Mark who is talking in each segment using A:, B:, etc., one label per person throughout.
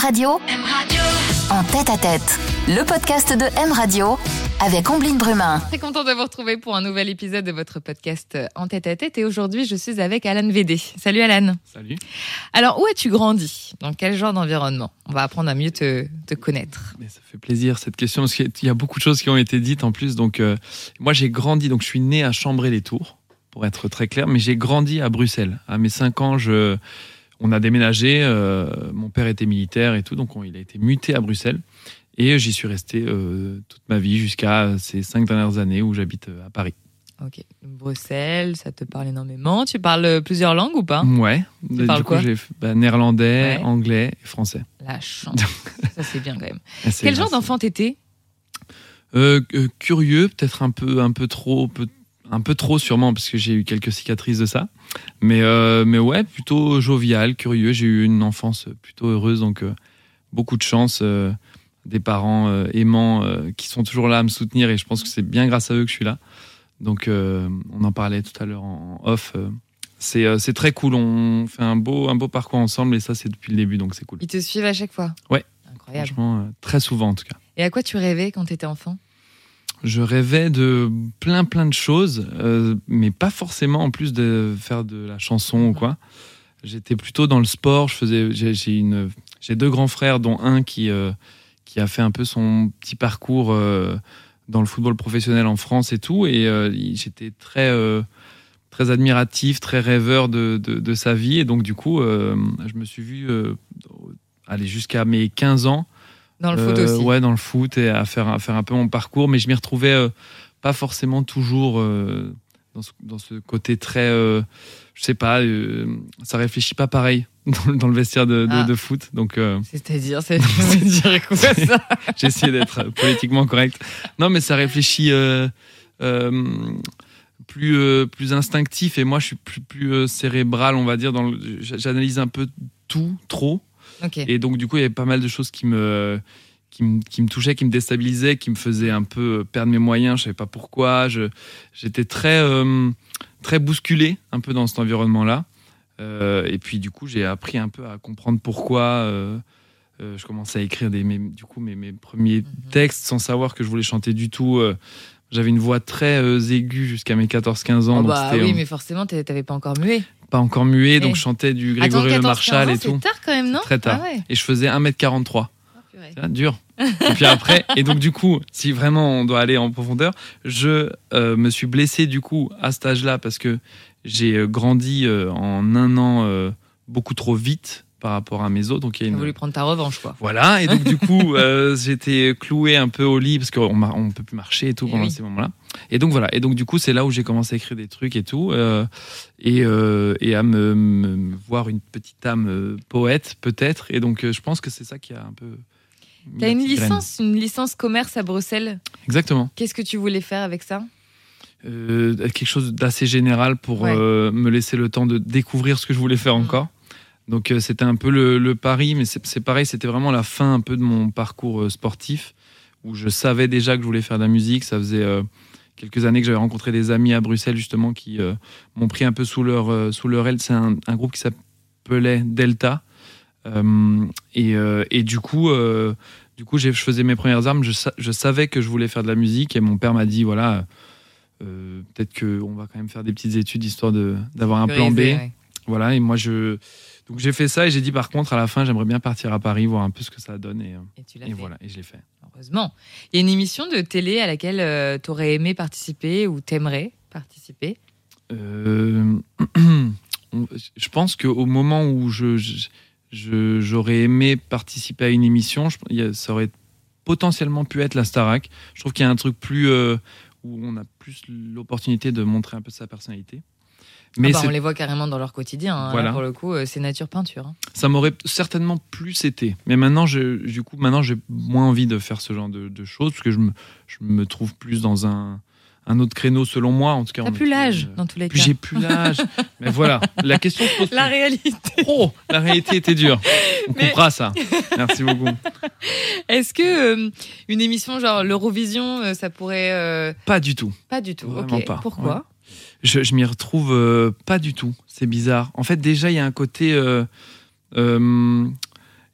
A: Radio, en tête-à-tête, le podcast de M Radio avec Ombline Brumin.
B: Très content de vous retrouver pour un nouvel épisode de votre podcast en tête-à-tête. Et aujourd'hui, je suis avec Alan Védé. Salut Alan.
C: Salut.
B: Alors, où as-tu grandi ? Dans quel genre d'environnement ? On va apprendre à mieux te connaître.
C: Mais ça fait plaisir cette question parce qu'il y a beaucoup de choses qui ont été dites en plus. Donc, moi, j'ai grandi, donc je suis né à Chambray-les-Tours, pour être très clair, mais j'ai grandi à Bruxelles. À mes 5 ans, on a déménagé. Mon père était militaire et tout, donc il a été muté à Bruxelles. Et j'y suis resté toute ma vie jusqu'à ces 5 dernières années où j'habite à Paris.
B: Ok. Bruxelles, ça te parle énormément. Tu parles plusieurs langues ou pas ?
C: Ouais.
B: Tu parles quoi ?
C: J'ai néerlandais, anglais et français.
B: La chance. Ça, c'est bien quand même. Quel genre d'enfant t'étais ?
C: Curieux, peut-être un peu trop sûrement, parce que j'ai eu quelques cicatrices de ça. Mais ouais, plutôt jovial, curieux. J'ai eu une enfance plutôt heureuse, donc beaucoup de chance. Des parents aimants qui sont toujours là à me soutenir, et je pense que c'est bien grâce à eux que je suis là. Donc on en parlait tout à l'heure en off. C'est très cool, on fait un beau parcours ensemble, et ça c'est depuis le début, donc c'est cool.
B: Ils te suivent à chaque fois ?
C: Ouais,
B: incroyable.
C: Franchement, très souvent en tout cas.
B: Et à quoi tu rêvais quand tu étais enfant ?
C: Je rêvais de plein de choses, mais pas forcément en plus de faire de la chanson ou quoi. J'étais plutôt dans le sport. J'ai 2 grands frères, dont un qui a fait un peu son petit parcours dans le football professionnel en France et tout. Et j'étais très admiratif, très rêveur de sa vie. Et donc, du coup, je me suis vu aller jusqu'à mes 15 ans.
B: Dans le foot aussi.
C: Ouais, dans le foot, et à faire un peu mon parcours. Mais je m'y retrouvais pas forcément toujours dans ce côté très... je sais pas, ça réfléchit pas pareil dans le vestiaire de foot. Donc,
B: c'est-à-dire, c'est dire quoi ça ?
C: J'ai essayé d'être politiquement correct. Non, mais ça réfléchit plus instinctif, et moi je suis plus cérébral, on va dire. J'analyse un peu tout, trop.
B: Okay.
C: Et donc du coup il y avait pas mal de choses qui me touchaient, qui me déstabilisaient, qui me faisaient un peu perdre mes moyens. Je savais pas pourquoi. J'étais très bousculé un peu dans cet environnement-là. Et puis du coup j'ai appris un peu à comprendre pourquoi. Je commençais à écrire mes premiers textes sans savoir que je voulais chanter du tout. J'avais une voix très aiguë jusqu'à mes 14-15 ans.
B: Oui, mais forcément t'avais pas encore muet.
C: Pas encore muet, donc je chantais du Grégory Le Marchal et tout.
B: C'est tard quand même, non ?
C: Très tard.
B: Ah ouais.
C: Et je faisais 1m43. C'est dur. Et puis après, et donc du coup, si vraiment on doit aller en profondeur, je me suis blessé du coup à cet âge-là, parce que j'ai grandi en un an beaucoup trop vite par rapport à mes os. Donc il y a
B: voulu prendre ta revanche, quoi.
C: Voilà, et donc du coup, j'étais cloué un peu au lit parce qu'on peut plus marcher et tout pendant ces moments-là. Et donc voilà, et donc du coup, c'est là où j'ai commencé à écrire des trucs et tout, et à me voir une petite âme poète peut-être. Et donc je pense que c'est ça qui a un peu.
B: T'as une licence commerce à Bruxelles.
C: Exactement.
B: Qu'est-ce que tu voulais faire avec ça ?
C: Quelque chose d'assez général pour me laisser le temps de découvrir ce que je voulais faire encore. Donc c'était un peu le pari, mais c'est pareil, c'était vraiment la fin un peu de mon parcours sportif, où je savais déjà que je voulais faire de la musique. Ça faisait quelques années que j'avais rencontré des amis à Bruxelles justement qui m'ont pris un peu sous leur aile. C'est un groupe qui s'appelait Delta, et du coup je faisais mes premières armes. Je savais que je voulais faire de la musique, et mon père m'a dit voilà, peut-être qu'on va quand même faire des petites études histoire d'avoir un plan B. Ouais. Voilà, et moi donc j'ai fait ça, et j'ai dit par contre à la fin j'aimerais bien partir à Paris, voir un peu ce que ça donne, et voilà, et je l'ai fait.
B: Heureusement. Il y a une émission de télé à laquelle tu aurais aimé participer ou t'aimerais participer ?
C: Je pense qu'au moment où j'aurais aimé participer à une émission, ça aurait potentiellement pu être la Starac. Je trouve qu'il y a un truc plus où on a plus l'opportunité de montrer un peu sa personnalité. Mais
B: on les voit carrément dans leur quotidien. Hein.
C: Voilà.
B: Là, pour le coup, c'est nature peinture. Hein.
C: Ça m'aurait certainement plus été. Mais maintenant, j'ai moins envie de faire ce genre de choses, parce que je me trouve plus dans un autre créneau, selon moi. En tout cas,
B: t'as plus l'âge, dans tous les cas.
C: J'ai plus l'âge. Mais voilà, la question se pose.
B: La réalité.
C: La réalité était dure. On coupera ça. Merci beaucoup.
B: Est-ce que une émission genre l'Eurovision, ça pourrait...
C: Pas du tout.
B: Pas du tout,
C: Vraiment
B: ok.
C: pas.
B: Pourquoi ?
C: Ouais. Je m'y retrouve pas du tout. C'est bizarre. En fait, déjà, il y a un côté... il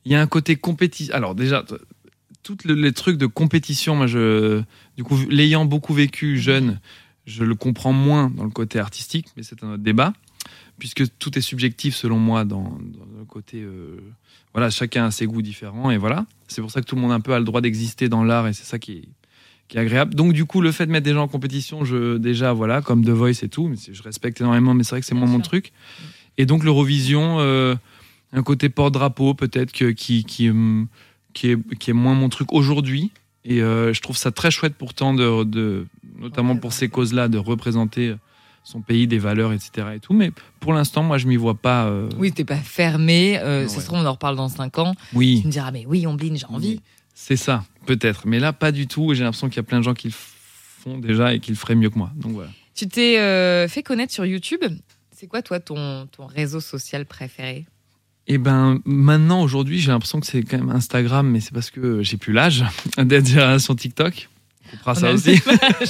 C: Il y a un côté compétition. Alors déjà, tous les trucs de compétition, moi, du coup, l'ayant beaucoup vécu jeune, je le comprends moins dans le côté artistique, mais c'est un autre débat, puisque tout est subjectif selon moi dans le côté... voilà, chacun a ses goûts différents, et voilà. C'est pour ça que tout le monde un peu a le droit d'exister dans l'art, et c'est ça qui est agréable. Donc du coup, le fait de mettre des gens en compétition, déjà, voilà, comme The Voice et tout, mais je respecte énormément, mais c'est vrai que c'est moins mon truc. Et donc l'Eurovision, un côté porte-drapeau peut-être qui est moins mon truc aujourd'hui. Et je trouve ça très chouette pourtant, notamment pour ces causes-là, de représenter son pays, des valeurs, etc. Et tout. Mais pour l'instant, moi, je m'y vois pas...
B: Oui, t'es pas fermé. Ça se trouve, on en reparle dans 5 ans.
C: Oui.
B: Tu me diras, mais oui, Omblin, j'ai envie.
C: Oui. C'est ça, peut-être. Mais là, pas du tout. Et j'ai l'impression qu'il y a plein de gens qui le font déjà et qui le feraient mieux que moi. Donc voilà.
B: Tu t'es fait connaître sur YouTube. C'est quoi, toi, ton réseau social préféré ?
C: Eh ben, maintenant, aujourd'hui, j'ai l'impression que c'est quand même Instagram, mais c'est parce que j'ai plus l'âge d'être sur TikTok. On fera ça aussi.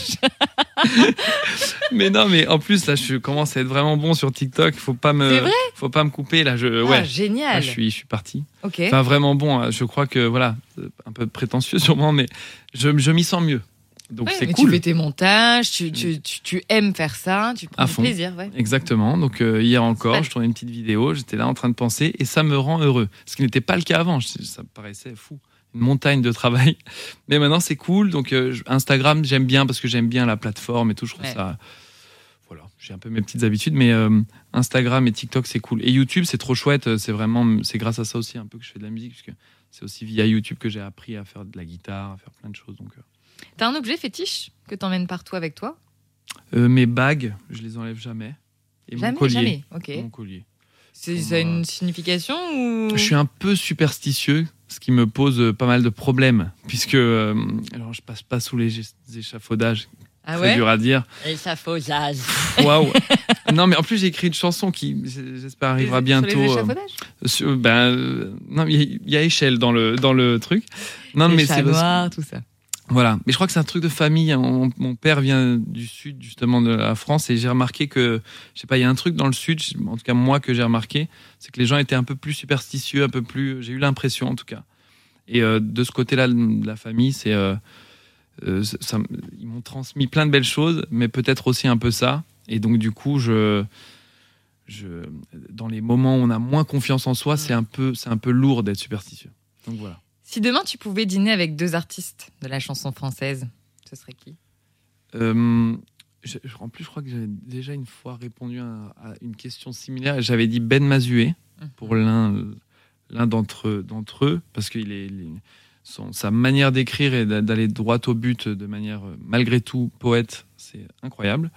C: Mais non, mais en plus, là, je commence à être vraiment bon sur TikTok. Faut pas me couper, là.
B: Génial.
C: Là, je suis parti.
B: Ok.
C: Enfin, vraiment bon. Je crois que, voilà, un peu prétentieux sûrement, mais je m'y sens mieux. Donc, c'est cool.
B: Tu fais tes montages, tu aimes faire ça, tu prends du plaisir. Ouais.
C: Exactement. Donc, hier encore, je tournais une petite vidéo, j'étais là en train de penser et ça me rend heureux. Ce qui n'était pas le cas avant. Ça me paraissait fou. Une montagne de travail. Mais maintenant, c'est cool. Donc, Instagram, j'aime bien parce que j'aime bien la plateforme et tout. Je trouve ça... Voilà, j'ai un peu mes petites habitudes, mais Instagram et TikTok, c'est cool. Et YouTube, c'est trop chouette. C'est grâce à ça aussi un peu que je fais de la musique, puisque c'est aussi via YouTube que j'ai appris à faire de la guitare, à faire plein de choses. Donc...
B: T'as un objet fétiche que t'emmènes partout avec toi ?
C: Mes bagues, je les enlève jamais. Et mon collier.
B: Jamais. Ok.
C: Mon collier.
B: Ça a une signification ou...
C: Je suis un peu superstitieux, ce qui me pose pas mal de problèmes, puisque alors je passe pas sous les échafaudages. C'est dur à dire.
B: Échafaudage.
C: Waouh. Non, mais en plus j'ai écrit une chanson qui, j'espère, arrivera bientôt.
B: Sur les échafaudages
C: non, il y a échelle dans le truc. Non, mais c'est
B: noir, tout ça.
C: Voilà, mais je crois que c'est un truc de famille. Mon père vient du sud, justement, de la France, et j'ai remarqué que, je sais pas, il y a un truc dans le sud, en tout cas moi que j'ai remarqué, c'est que les gens étaient un peu plus superstitieux, un peu plus. J'ai eu l'impression, en tout cas. Et de ce côté-là de la famille, ils m'ont transmis plein de belles choses, mais peut-être aussi un peu ça. Et donc du coup, dans les moments où on a moins confiance en soi, c'est un peu lourd d'être superstitieux. Donc voilà.
B: Si demain tu pouvais dîner avec 2 artistes de la chanson française, ce serait qui ?
C: En plus, je crois que j'avais déjà une fois répondu à une question similaire. J'avais dit Ben Mazué pour l'un d'entre eux, parce que sa manière d'écrire et d'aller droit au but de manière, malgré tout, poète, c'est incroyable.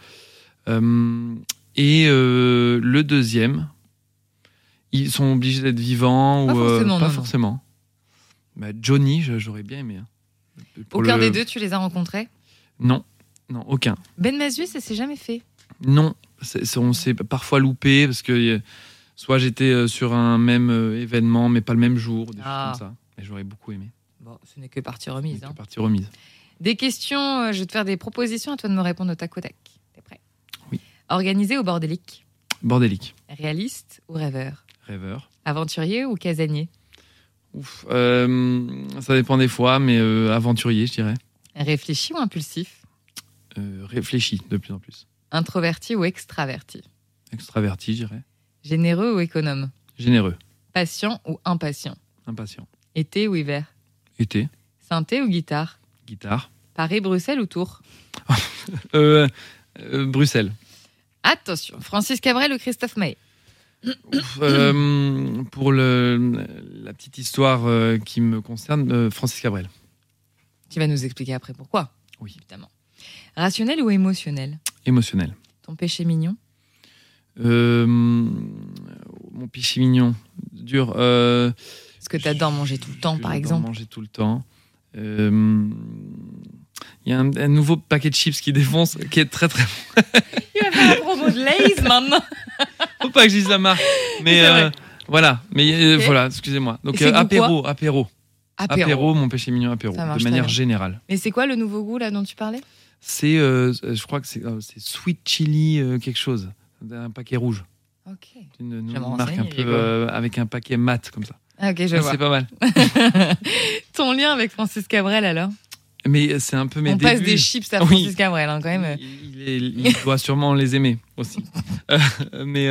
C: Et le deuxième, ils sont obligés d'être vivants pas forcément. Bah, Johnny, j'aurais bien aimé.
B: Aucun des deux, tu les as rencontrés ?
C: Non, aucun.
B: Ben Mazué, ça s'est jamais fait ?
C: Non, on s'est parfois loupé parce que soit j'étais sur un même événement, mais pas le même jour, des choses comme ça. Et j'aurais beaucoup aimé.
B: Bon, ce n'est que partie remise.
C: Partie remise.
B: Des questions, je vais te faire des propositions, à toi de me répondre au tac au tac. T'es prêt ?
C: Oui.
B: Organisé ou bordélique ?
C: Bordélique.
B: Réaliste ou rêveur ?
C: Rêveur.
B: Aventurier ou casanier ?
C: Ouf, ça dépend des fois, mais aventurier, je dirais.
B: Réfléchi ou impulsif ?
C: Réfléchi, de plus en plus.
B: Introverti ou extraverti ?
C: Extraverti, je dirais.
B: Généreux ou économe ?
C: Généreux.
B: Patient ou impatient ?
C: Impatient.
B: Été ou hiver ?
C: Été.
B: Synthé ou guitare ?
C: Guitare.
B: Paris, Bruxelles ou Tours ?
C: Bruxelles.
B: Attention, Francis Cabrel ou Christophe Maé ?
C: Pour la petite histoire qui me concerne, Francis Cabrel.
B: Tu vas nous expliquer après pourquoi.
C: Oui.
B: Évidemment. Rationnel ou émotionnel ?
C: Émotionnel.
B: Ton péché mignon ?
C: Mon péché mignon. Dur.
B: Ce que tu adores manger tout le temps, par exemple.
C: Manger tout le temps. Il y a un nouveau paquet de chips qui défonce, qui est très très bon.
B: Il va faire la promo de Lay's maintenant.
C: Faut pas que je dise la marque. Mais voilà. Mais
B: Okay.
C: voilà, excusez-moi. Donc
B: apéro,
C: mon péché mignon apéro, de manière générale.
B: Mais c'est quoi le nouveau goût là dont tu parlais ?
C: C'est, je crois que c'est sweet chili quelque chose. Un paquet rouge.
B: Ok.
C: Une marque un peu avec un paquet mat comme ça.
B: Ah, ok, je vois.
C: C'est pas mal.
B: Ton lien avec Francis Cabrel, alors?
C: Mais c'est un peu mes
B: On
C: débuts.
B: passe des chips à Francis Cabrel, hein, quand même.
C: Il doit sûrement les aimer aussi. Mais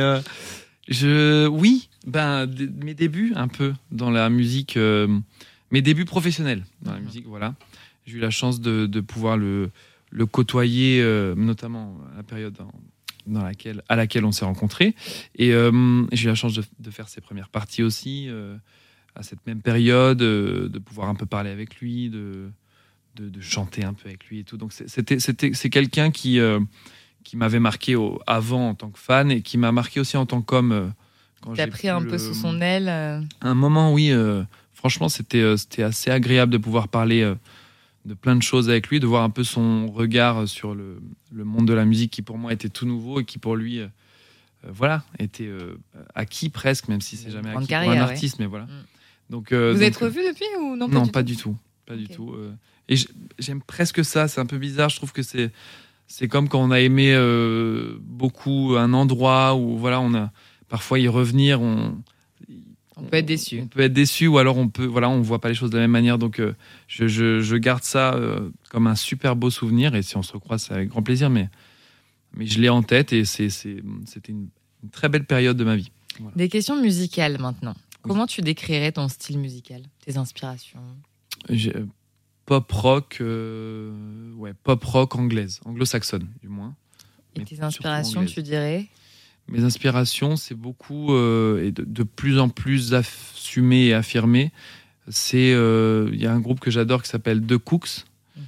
C: mes débuts un peu dans la musique, mes débuts professionnels dans la musique, voilà. J'ai eu la chance de pouvoir le côtoyer, notamment à la période à laquelle on s'est rencontrés. Et j'ai eu la chance de faire ses premières parties aussi, à cette même période, de pouvoir un peu parler avec lui, de chanter un peu avec lui et tout. Donc c'est quelqu'un qui m'avait marqué avant en tant que fan et qui m'a marqué aussi en tant qu'homme.
B: T'as pris un peu sous son aile.
C: Un moment, oui. Franchement, c'était assez agréable de pouvoir parler de plein de choses avec lui, de voir un peu son regard sur le monde de la musique qui pour moi était tout nouveau et qui pour lui était acquis presque, même si c'est jamais acquis pour un artiste, mais voilà. Donc,
B: vous êtes revus depuis ou non?
C: Non, pas du tout. Pas du tout. Et j'aime presque ça, c'est un peu bizarre, je trouve que c'est comme quand on a aimé beaucoup un endroit où voilà, on a parfois y revenir, on
B: peut être déçu.
C: On peut être déçu ou alors on voit pas les choses de la même manière. Donc je garde ça comme un super beau souvenir et si on se recroise, c'est avec grand plaisir. Mais je l'ai en tête et c'était une très belle période de ma vie. Voilà.
B: Des questions musicales maintenant. Comment tu décrirais ton style musical, tes inspirations?
C: Pop rock, pop rock anglo-saxonne du moins.
B: Et tes inspirations, tu dirais?
C: Mes inspirations, c'est beaucoup et de plus en plus assumé et affirmé. Il y a un groupe que j'adore qui s'appelle The Cooks.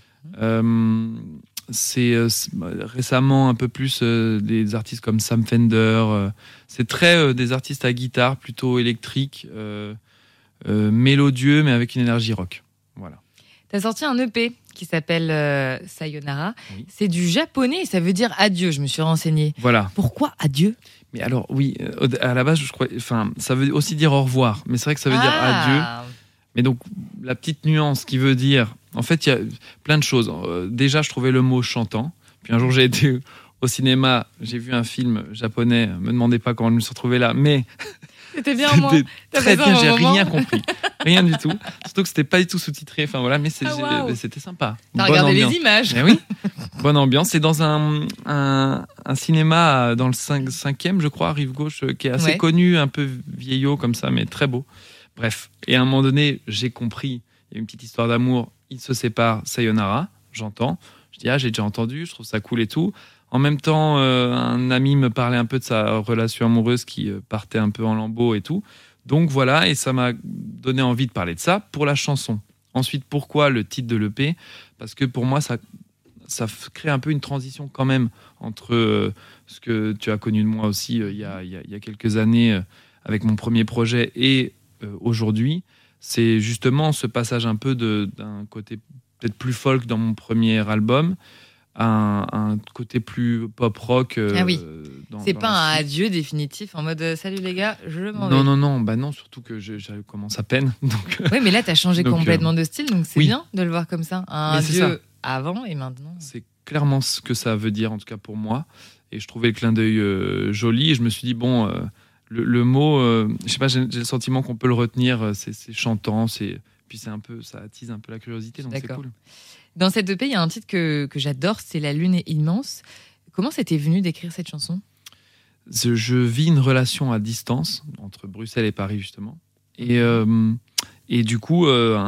C: C'est récemment un peu plus des artistes comme Sam Fender. C'est très des artistes à guitare, plutôt électrique, mélodieux, mais avec une énergie rock. Voilà.
B: Tu as sorti un EP qui s'appelle Sayonara.
C: Oui.
B: C'est du japonais et ça veut dire adieu, je me suis renseignée.
C: Voilà.
B: Pourquoi adieu?
C: Mais alors, oui, à la base, je crois, ça veut aussi dire au revoir. Mais c'est vrai que ça veut dire adieu. Mais donc, la petite nuance qui veut dire... En fait, il y a plein de choses. Déjà, je trouvais le mot chantant. Puis un jour, j'ai été au cinéma, j'ai vu un film japonais. Me demandez pas comment je me suis retrouvé là, mais...
B: C'était bien, moi.
C: Très bien, j'ai rien compris. Rien du tout. Surtout que c'était pas du tout sous-titré. Enfin voilà, mais c'était sympa.
B: T'as regardé les images.
C: Mais oui, bonne ambiance. C'est dans un cinéma dans le 5e, je crois, rive gauche, qui est assez connu, un peu vieillot comme ça, mais très beau. Bref. Et à un moment donné, j'ai compris. Il y a une petite histoire d'amour. Ils se séparent. Sayonara. J'entends. Je dis j'ai déjà entendu. Je trouve ça cool et tout. En même temps, un ami me parlait un peu de sa relation amoureuse qui partait un peu en lambeaux et tout. Donc voilà, et ça m'a donné envie de parler de ça pour la chanson. Ensuite, pourquoi le titre de l'EP? Parce que pour moi, ça crée un peu une transition quand même entre ce que tu as connu de moi aussi il y a quelques années avec mon premier projet et aujourd'hui. C'est justement ce passage un peu d'un côté peut-être plus folk dans mon premier album, un côté plus pop rock.
B: C'est pas un adieu définitif en mode salut les gars, je m'en vais.
C: Non, surtout que je commence à peine.
B: Oui, mais là t'as changé complètement de style, donc c'est bien de le voir comme ça. Un adieu avant et maintenant.
C: C'est clairement ce que ça veut dire, en tout cas pour moi. Et je trouvais le clin d'œil joli. Et je me suis dit, le mot, je sais pas, j'ai le sentiment qu'on peut le retenir. C'est chantant, puis c'est un peu, ça attise un peu la curiosité, donc c'est cool.
B: Dans cette EP, il y a un titre que j'adore, c'est La Lune est immense. Comment c'était venu d'écrire cette chanson?
C: Je vis une relation à distance entre Bruxelles et Paris, justement. Et du coup,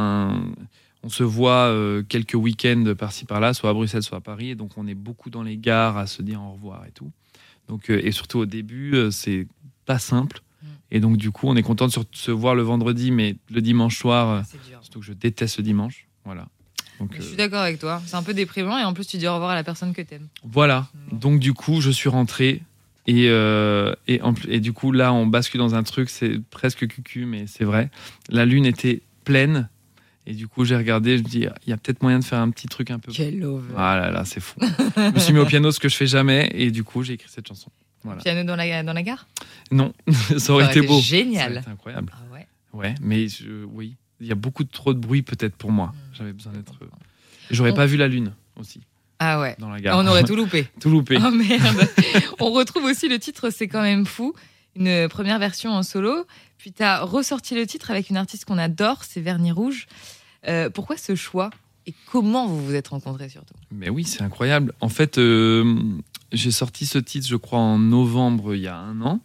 C: on se voit quelques week-ends par-ci par-là, soit à Bruxelles, soit à Paris. Et donc, on est beaucoup dans les gares à se dire au revoir et tout. Donc, et surtout au début, c'est pas simple. Et donc, du coup, on est content de se voir le vendredi, mais le dimanche soir, surtout que je déteste le dimanche. Voilà. Donc,
B: je suis d'accord avec toi. C'est un peu déprimant et en plus, tu dis au revoir à la personne que t'aimes.
C: Voilà. Donc, du coup, je suis rentré. Et du coup, là, on bascule dans un truc, c'est presque cucu, mais c'est vrai. La lune était pleine. Et du coup, j'ai regardé, je me dis, il y a peut-être moyen de faire un petit truc un peu...
B: Quel love.
C: Ah là, c'est fou. Je me suis mis au piano, ce que je fais jamais. Et du coup, j'ai écrit cette chanson. Voilà.
B: Piano dans la gare?
C: Non, ça aurait été beau.
B: Génial.
C: Ça aurait été incroyable.
B: Ah ouais.
C: Ouais, mais oui, il y a beaucoup trop de bruit peut-être pour moi. J'avais besoin d'être... J'aurais pas vu la lune aussi.
B: Ah ouais.
C: Dans la gare.
B: On aurait tout loupé.
C: Tout loupé.
B: Oh merde. On retrouve aussi le titre C'est quand même fou, une première version en solo, puis tu as ressorti le titre avec une artiste qu'on adore, c'est Vernis Rouge. Pourquoi ce choix et comment vous vous êtes rencontrés surtout ?
C: Mais oui, c'est incroyable. En fait, j'ai sorti ce titre, je crois, en novembre, il y a 1 an.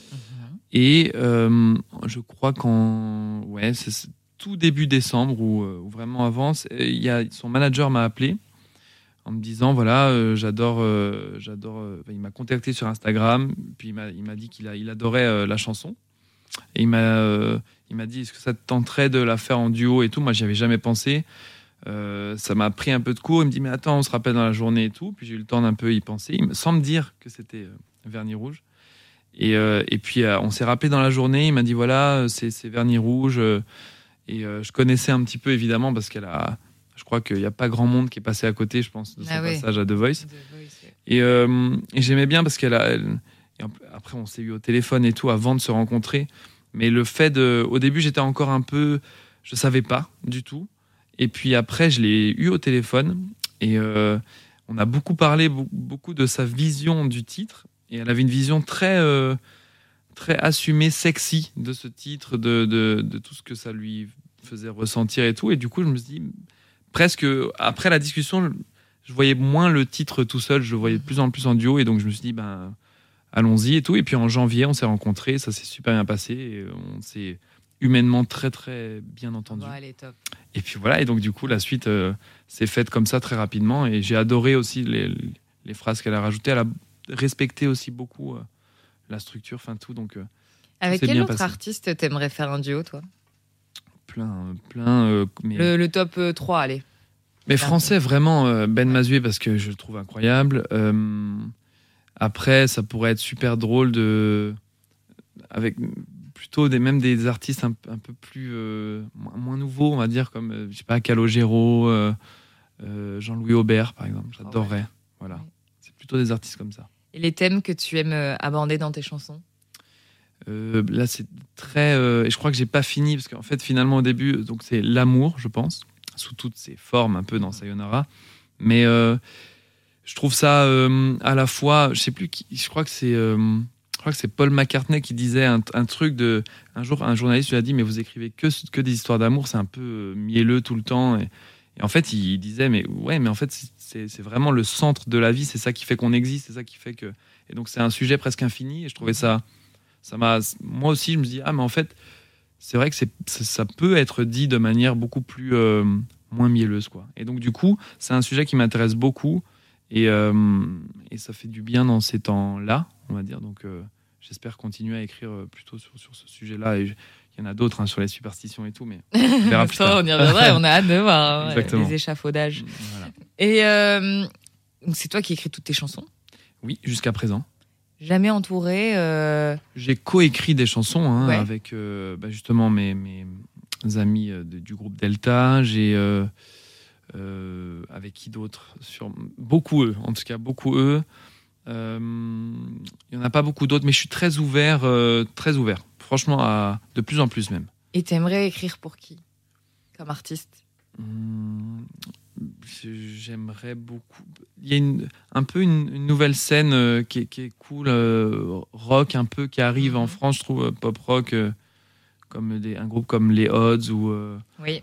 C: Et je crois c'est tout début décembre ou vraiment avant, son manager m'a appelé en me disant voilà, j'adore. Il m'a contacté sur Instagram, puis il m'a dit qu'il adorait la chanson. Et il m'a dit est-ce que ça te tenterait de la faire en duo et tout. Moi, j'y avais jamais pensé. Ça m'a pris un peu de cours. Il me dit mais attends, on se rappelle dans la journée et tout. Puis j'ai eu le temps d'un peu y penser, sans me dire que c'était Vernis Rouge. Et puis on s'est rappelé dans la journée. Il m'a dit voilà, c'est Vernis Rouge. Et je connaissais un petit peu évidemment parce je crois qu'il n'y a pas grand monde qui est passé à côté, je pense, de son passage à The Voice. Et j'aimais bien parce et après on s'est eu au téléphone et tout avant de se rencontrer. Mais le fait au début j'étais encore un peu, je savais pas du tout. Et puis après je l'ai eu au téléphone et on a beaucoup parlé beaucoup de sa vision du titre. Et elle avait une vision très assumée, sexy de ce titre, de tout ce que ça lui faisait ressentir et tout. Et du coup, je me suis dit, presque après la discussion, je voyais moins le titre tout seul, je le voyais de plus en plus en duo. Et donc, je me suis dit, allons-y et tout. Et puis en janvier, on s'est rencontrés, ça s'est super bien passé. Et on s'est humainement très, très bien entendu.
B: Bon, elle est top.
C: Et puis voilà, et donc du coup, la suite s'est faite comme ça très rapidement. Et j'ai adoré aussi les phrases qu'elle a rajoutées. Elle a respecté aussi beaucoup la structure, enfin tout. Donc,
B: avec quel autre artiste t'aimerais faire un duo, toi ?
C: Plein. Mais...
B: Le top 3, allez.
C: Mais français, vraiment, Ben Mazué, parce que je le trouve incroyable. Après, ça pourrait être super drôle avec plutôt même des artistes un peu plus moins nouveaux, on va dire, comme, je sais pas, Calogero, Jean-Louis Aubert, par exemple. J'adorerais. Voilà. Ouais. C'est plutôt des artistes comme ça.
B: Et les thèmes que tu aimes aborder dans tes chansons ?
C: Là, c'est très... et je crois que j'ai pas fini, parce qu'en fait, finalement, au début, donc c'est l'amour, je pense, sous toutes ses formes, un peu dans Sayonara. Mais je trouve ça à la fois... Je sais plus qui... Je crois que c'est Paul McCartney qui disait un truc de... Un jour, un journaliste lui a dit « Mais vous écrivez que des histoires d'amour, c'est un peu mielleux tout le temps. » Et en fait, il disait « Mais en fait, c'est vraiment le centre de la vie, c'est ça qui fait qu'on existe, c'est ça qui fait que... » Et donc, c'est un sujet presque infini, et je trouvais ça m'a... Moi aussi, je me dis « Ah, mais en fait, c'est vrai que ça peut être dit de manière beaucoup plus... moins mielleuse, quoi. » Et donc, du coup, c'est un sujet qui m'intéresse beaucoup, et ça fait du bien dans ces temps-là, on va dire. Donc, j'espère continuer à écrire plutôt sur ce sujet-là, et il y en a d'autres sur les superstitions et tout, mais on verra plus tard.
B: On y reviendra, on a hâte de voir les échafaudages.
C: Voilà.
B: Et c'est toi qui écris toutes tes chansons ?
C: Oui, jusqu'à présent.
B: Jamais entouré
C: J'ai coécrit des chansons avec justement mes amis du groupe Delta. J'ai avec qui d'autres beaucoup eux, en tout cas beaucoup eux. Il n'y en a pas beaucoup d'autres, mais je suis très ouvert, franchement, de plus en plus même.
B: Et t'aimerais écrire pour qui, comme artiste ?
C: J'aimerais beaucoup. Il y a un peu une nouvelle scène qui est cool, rock un peu, qui arrive en France, je trouve, pop rock, comme un groupe comme les Odds
B: oui.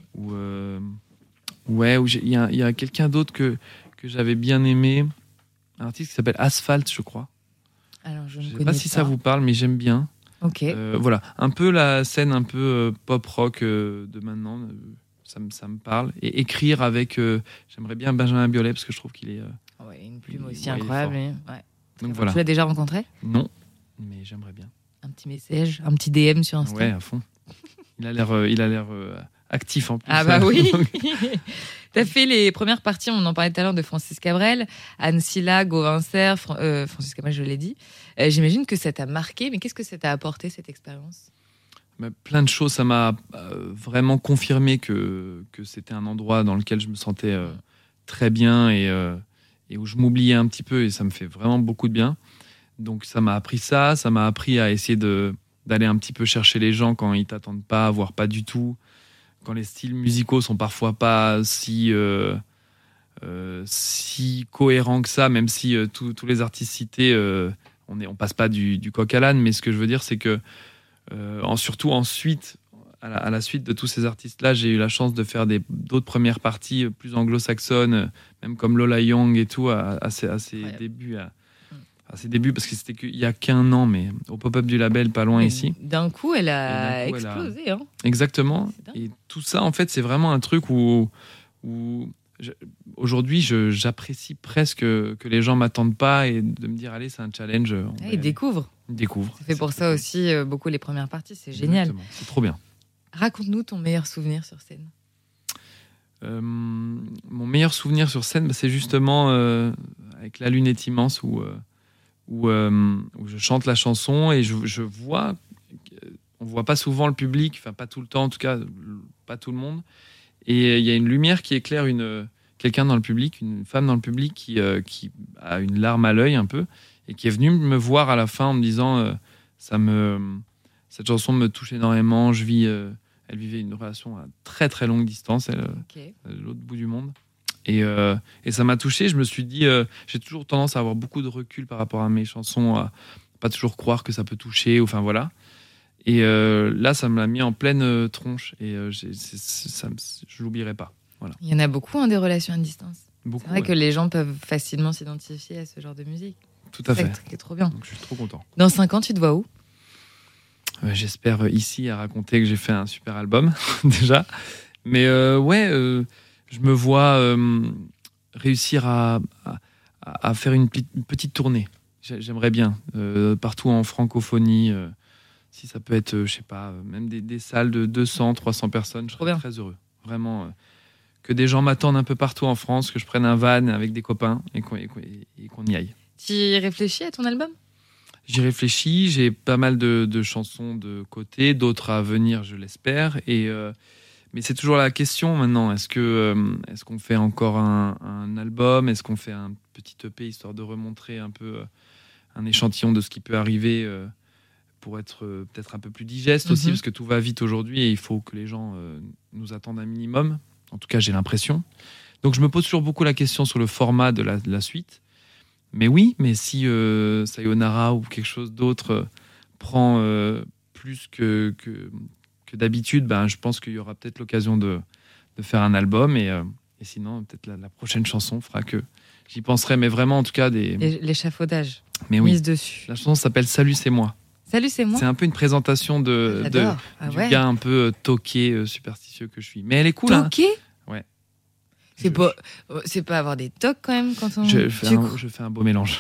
C: où il y a quelqu'un d'autre que j'avais bien aimé. Un artiste qui s'appelle Asphalt, je crois.
B: Alors, je ne
C: sais pas si ça vous parle, mais j'aime bien.
B: Ok.
C: Voilà, un peu la scène un peu pop rock de maintenant, ça me parle. Et écrire avec, j'aimerais bien Benjamin Biolay, parce que je trouve qu'il est...
B: une plume aussi incroyable.
C: Donc voilà.
B: Tu l'as déjà rencontré ?
C: Non, mais j'aimerais bien.
B: Un petit message, un petit DM sur Insta ?
C: Ouais, à fond. Il a l'air actif en plus.
B: Ah bah oui. T'as fait les premières parties, on en parlait tout à l'heure, de Francis Cabrel, Anne Silla, Gauvin Serre, Francis Cabrel, je l'ai dit. J'imagine que ça t'a marqué, mais qu'est-ce que ça t'a apporté, cette expérience ?
C: Plein de choses. Ça m'a vraiment confirmé que c'était un endroit dans lequel je me sentais très bien et où je m'oubliais un petit peu, et ça me fait vraiment beaucoup de bien. Donc ça m'a appris ça m'a appris à essayer d'aller un petit peu chercher les gens quand ils t'attendent pas, voire pas du tout, quand les styles musicaux sont parfois pas si cohérents que ça, même si tous les artistes cités on passe pas du coq à l'âne, mais ce que je veux dire, c'est que surtout ensuite, à la suite de tous ces artistes-là, j'ai eu la chance de faire d'autres premières parties plus anglo-saxonnes, même comme Lola Young et tout, à ses débuts. À ses débuts, parce que c'était qu'il y a qu'un an, mais au pop-up du label, pas loin ici.
B: D'un coup, elle a explosé. Hein.
C: Exactement. Et tout ça, en fait, c'est vraiment un truc où aujourd'hui, j'apprécie presque que les gens m'attendent pas et de me dire, allez, c'est un challenge.
B: Ils découvrent.
C: Ça
B: fait pour ça aussi beaucoup les premières parties. C'est génial.
C: Exactement. C'est trop bien.
B: Raconte-nous ton meilleur souvenir sur scène.
C: Mon meilleur souvenir sur scène, c'est justement avec La Lune est immense où je chante la chanson et je vois, on voit pas souvent le public, enfin pas tout le temps en tout cas, pas tout le monde, et il y a une lumière qui éclaire quelqu'un dans le public, une femme dans le public qui a une larme à l'œil un peu et qui est venue me voir à la fin en me disant cette chanson me touche énormément, elle vivait une relation à très très longue distance, à l'autre bout du monde. Et ça m'a touché. Je me suis dit, j'ai toujours tendance à avoir beaucoup de recul par rapport à mes chansons, à pas toujours croire que ça peut toucher. Enfin voilà. Et là, ça me l'a mis en pleine tronche. Et je l'oublierai pas. Voilà.
B: Il y en a beaucoup des relations à distance.
C: Beaucoup,
B: c'est vrai que les gens peuvent facilement s'identifier à ce genre de musique.
C: Tout à fait.
B: C'est trop bien.
C: Donc, je suis trop content.
B: Dans 5 ans, tu te vois où ?
C: J'espère ici à raconter que j'ai fait un super album déjà. Mais je me vois réussir à faire une petite tournée. J'aimerais bien, partout en francophonie, si ça peut être, je sais pas, même des salles de 200, 300 personnes, je serais très heureux. Vraiment, que des gens m'attendent un peu partout en France, que je prenne un van avec des copains et qu'on y aille.
B: Tu y réfléchis à ton album ?
C: J'y réfléchis, j'ai pas mal de chansons de côté, d'autres à venir, je l'espère, mais c'est toujours la question maintenant. Est-ce qu'on fait encore un album ? Est-ce qu'on fait un petit EP histoire de remontrer un peu un échantillon de ce qui peut arriver pour être peut-être un peu plus digeste aussi, parce que tout va vite aujourd'hui et il faut que les gens nous attendent un minimum. En tout cas, j'ai l'impression. Donc, je me pose toujours beaucoup la question sur le format de la suite. Mais oui, mais si Sayonara ou quelque chose d'autre prend plus que d'habitude, je pense qu'il y aura peut-être l'occasion de faire un album et sinon peut-être la prochaine chanson fera que j'y penserai, mais vraiment en tout cas
B: l'échafaudage
C: mais oui,
B: mise dessus.
C: La chanson s'appelle Salut c'est moi.
B: Salut c'est moi.
C: C'est un peu une présentation du gars un peu toqué, superstitieux que je suis, mais elle est cool.
B: Toqué
C: ouais.
B: C'est pas avoir des tocs quand même quand on.
C: Je fais un beau mélange.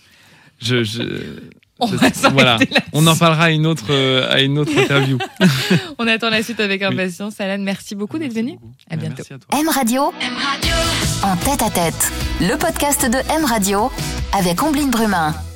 B: Voilà.
C: On en parlera à une autre interview.
B: On attend la suite avec impatience. Alan, merci beaucoup d'être venu. À bientôt.
C: Merci à toi.
A: M Radio, en tête à tête, le podcast de M Radio avec Ombline Brumin.